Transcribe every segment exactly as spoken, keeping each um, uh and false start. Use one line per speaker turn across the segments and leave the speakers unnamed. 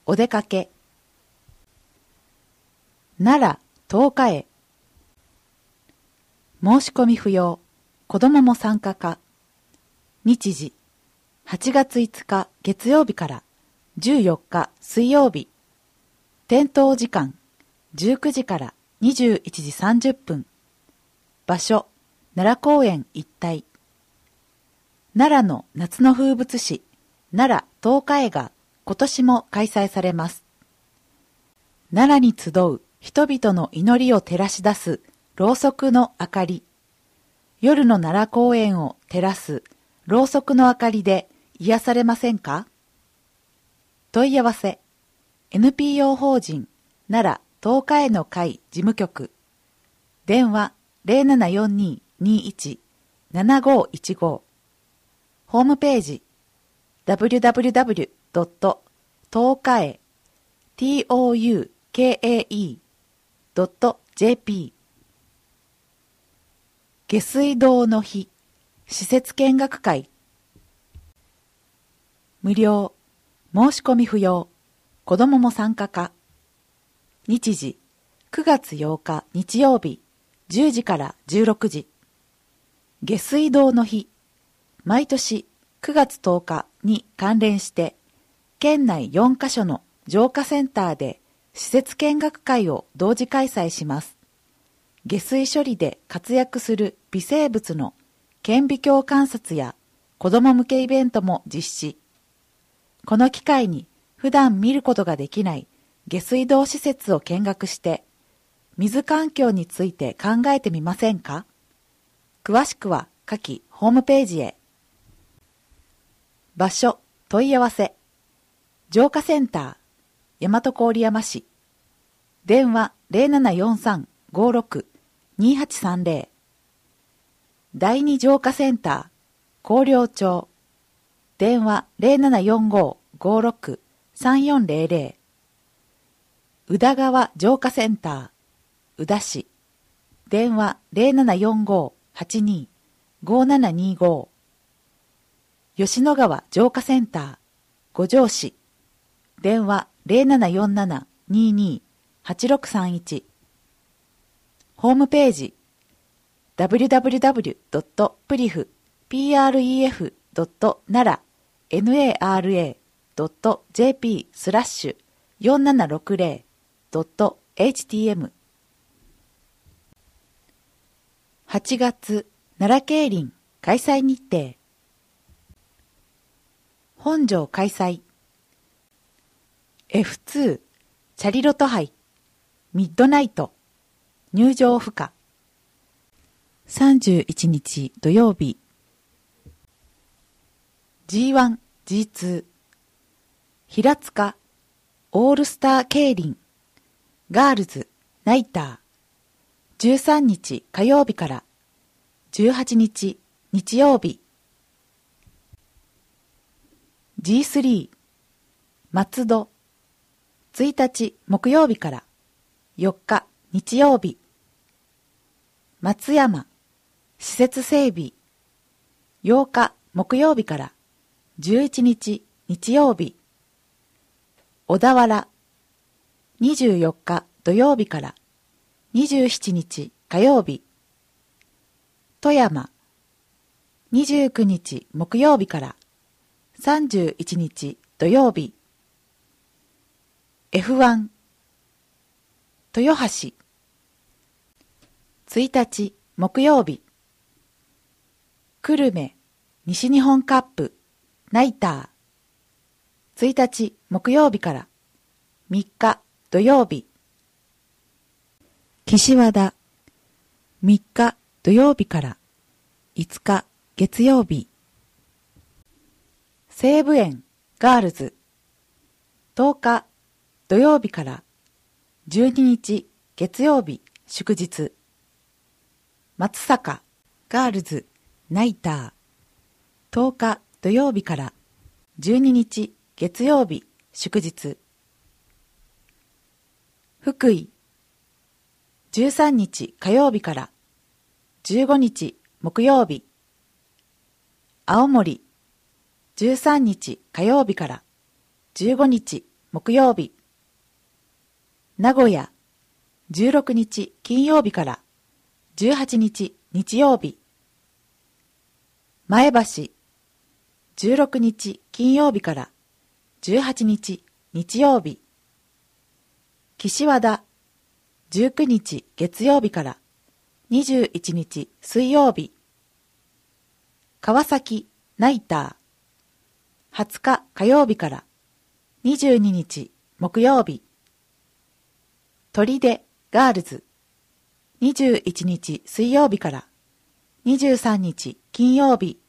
お出かけ。奈良十日へ。申し込み不要。子供も参加か。日時はちがついつか月曜日からじゅうよっか水曜日。点灯時間じゅうくじからにじゅういちじさんじゅっぷん。場所奈良公園一帯。奈良の夏の風物詩奈良十日会が今年も開催されます。奈良に集う人々の祈りを照らし出すろうそくの明かり。夜の奈良公園を照らすろうそくの明かりで癒されませんか？問い合わせ エヌピーオー 法人奈良十日会の会事務局。電話 ゼロななよんに にいち ななごいちご。ホームページ ダブリュダブリュダブリュドットとうかえ ドット ジェーピー。 下水道の日施設見学会。無料。申し込み不要。子どもも参加か。日時くがつようか日曜日じゅうじからじゅうろくじ。下水道の日。毎年くがつとおかに関連して県内よんかしょの浄化センターで施設見学会を同時開催します。下水処理で活躍する微生物の顕微鏡観察や子ども向けイベントも実施。この機会に普段見ることができない下水道施設を見学して水環境について考えてみませんか？詳しくは下記ホームページへ。場所問い合わせ浄化センター大和郡山市。電話 ゼロななよんさん ごろく にはちさんゼロ。第二浄化センター広陵町。電話 ゼロななよんご ごろく さんよんゼロゼロ。宇田川浄化センター宇田市。電話 ゼロななよんご はちに ごななにご。吉野川浄化センター五条市。電話 ゼロななよんなな にに はちろくさんいち。ホームページ ダブリュダブリュダブリュドットプリフ ドットナラ ドット ジェーピー スラッシュ よんななろくゼロ ドット エイチティーエム。 はちがつ奈良競輪開催日程。本庄開催。エフツー チャリロト杯ミッドナイト入場不可。さんじゅういちにち土曜日。 ジーワン、ジーツー 平塚オールスター競輪ガールズナイターじゅうさんにち火曜日からじゅうはちにち日曜日。 ジースリー 松戸ついたち木曜日からよっか日曜日。松山施設整備ようか木曜日からじゅういちにち日曜日。小田原にじゅうよっか土曜日からにじゅうしちにち火曜日。富山にじゅうくにち木曜日からさんじゅういちにち土曜日。 エフワン 豊橋ついたち木曜日。久留米西日本カップナイターついたち木曜日からみっか土曜日。岸和田みっか土曜日からいつか月曜日。西武園ガールズとおか土曜日からじゅうににち月曜日祝日。松阪ガールズナイターとおか土曜日からじゅうににち月曜日祝日。福井じゅうさんにち火曜日からじゅうごにち木曜日。青森じゅうさんにち火曜日からじゅうごにち木曜日。名古屋、じゅうろくにち金曜日からじゅうはちにち日曜日。前橋、じゅうろくにち金曜日からじゅうはちにち日曜日。岸和田、じゅうくにち月曜日からにじゅういちにち水曜日。川崎、ナイター、はつか火曜日からにじゅうににち木曜日。取手ガールズ、にじゅういちにち水曜日からにじゅうさんにち金曜日。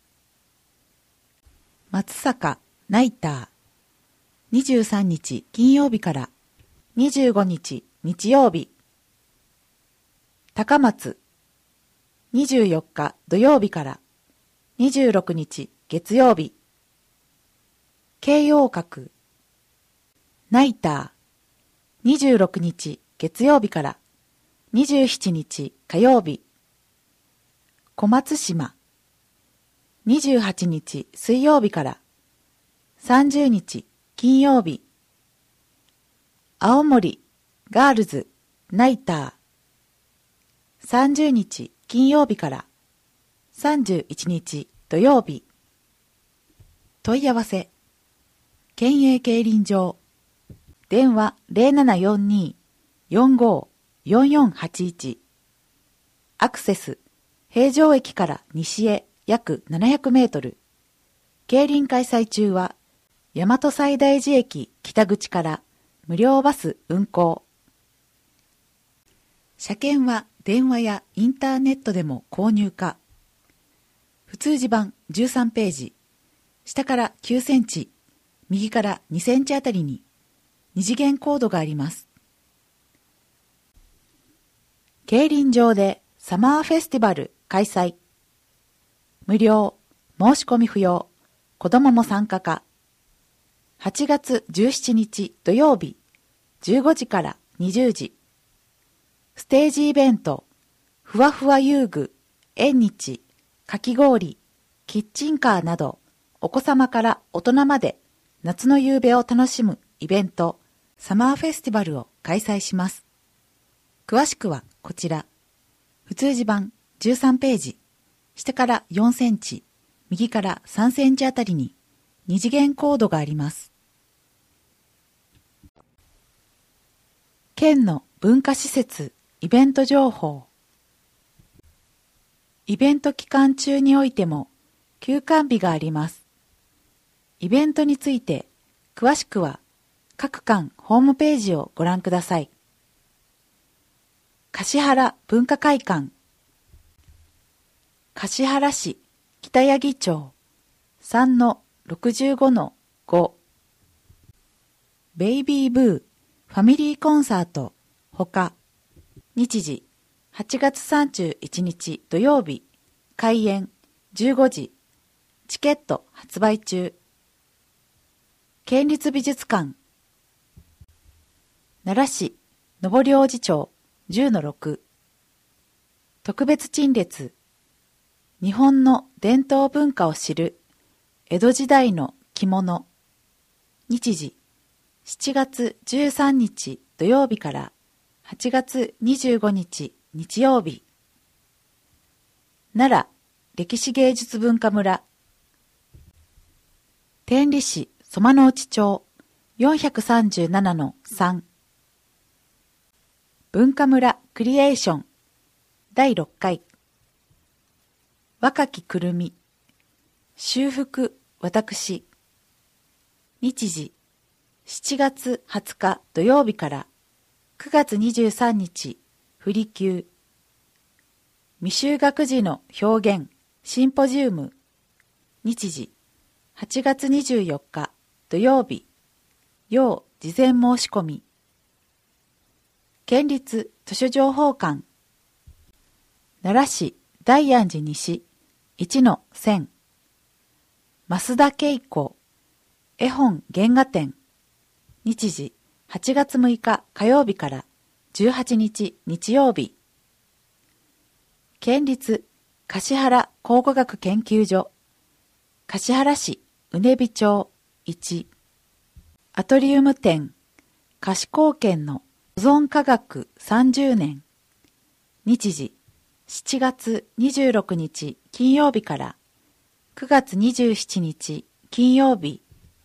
松阪ナイター、にじゅうさんにち金曜日からにじゅうごにち日曜日。高松、にじゅうよっか土曜日からにじゅうろくにち月曜日。京葉閣、ナイター、にじゅうろくにち月曜日からにじゅうしちにち火曜日。小松島、にじゅうはちにち水曜日からさんじゅうにち金曜日。青森ガールズナイター、さんじゅうにち金曜日からさんじゅういちにち土曜日。問い合わせ、県営競輪場、電話 ゼロななよんに よんご よんよんはちいち。アクセス、平城駅から西へ約ななひゃくメートル。競輪開催中は、大和西大寺駅北口から無料バス運行。車券は電話やインターネットでも購入可。普通字版じゅうさんページ、下からきゅうセンチ、右からにセンチあたりに二次元コードがあります。競輪場でサマーフェスティバル開催。無料、申し込み不要、子供も参加可。はちがつじゅうしちにち土曜日、じゅうごじからにじゅうじ。ステージイベント、ふわふわ遊具、縁日、かき氷、キッチンカーなど、お子様から大人まで夏の夕べを楽しむイベント、サマーフェスティバルを開催します。詳しくはこちら。普通字版じゅうさんページ、下からよんセンチ、右からさんセンチあたりに二次元コードがあります。県の文化施設イベント情報。イベント期間中においても休館日があります。イベントについて詳しくは各館ホームページをご覧ください。橿原文化会館、橿原市北八木町 さんのろくじゅうごのご。ベイビーブーファミリーコンサートほか。日時はちがつさんじゅういちにち土曜日、開演じゅうごじ。チケット発売中。県立美術館、奈良市上り王子町 じゅうのろく。特別陳列、日本の伝統文化を知る江戸時代の着物。日時しちがつじゅうさんにち土曜日からはちがつにじゅうごにち日曜日。奈良歴史芸術文化村、天理市曽間内町 よんひゃくさんじゅうななのさん。文化村クリエーションだいろっかい。若きくるみ、修復私。日時しちがつはつか土曜日からくがつにじゅうさんにち振り休。未就学児の表現シンポジウム。日時はちがつにじゅうよっか土曜日。要事前申し込み。県立図書情報館、奈良市大安寺西いちのせん。増田恵子絵本原画展。日時はちがつむいか火曜日からじゅうはちにち日曜日。県立橿原考古学研究所、橿原市うねび町いち。 アトリウム展、可視光圏の保存科学さんじゅうねん。日時、しちがつにじゅうろくにち金曜日からくがつにじゅうしちにち金曜日。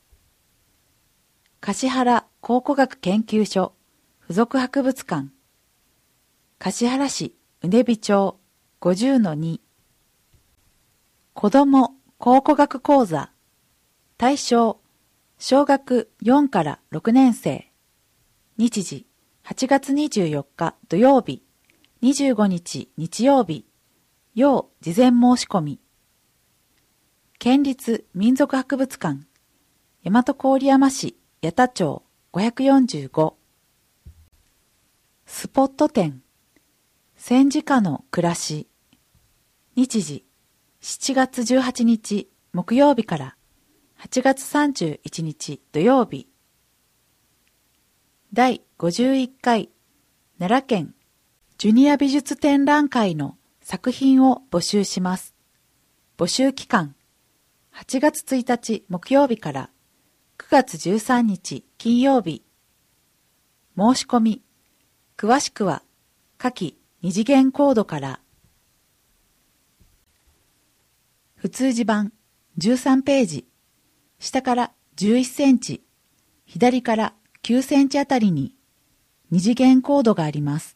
橿原考古学研究所附属博物館、橿原市うねび町 ごじゅうのに。子ども考古学講座、対象、小学よんからろくねん生。日時、はちがつにじゅうよっか土曜日、にじゅうごにち日曜日。要事前申し込み。県立民族博物館、大和郡山市八田町ごひゃくよんじゅうご。スポット展、戦時下の暮らし。日時、しちがつじゅうはちにち木曜日からはちがつさんじゅういちにち土曜日。だいごじゅういっかい奈良県ジュニア美術展覧会の作品を募集します。募集期間、はちがつついたち木曜日からくがつじゅうさんにち金曜日。申し込み、詳しくは下記二次元コードから。普通字版じゅうさんページ、下からじゅういっセンチ、左からきゅうセンチあたりに二次元コードがあります。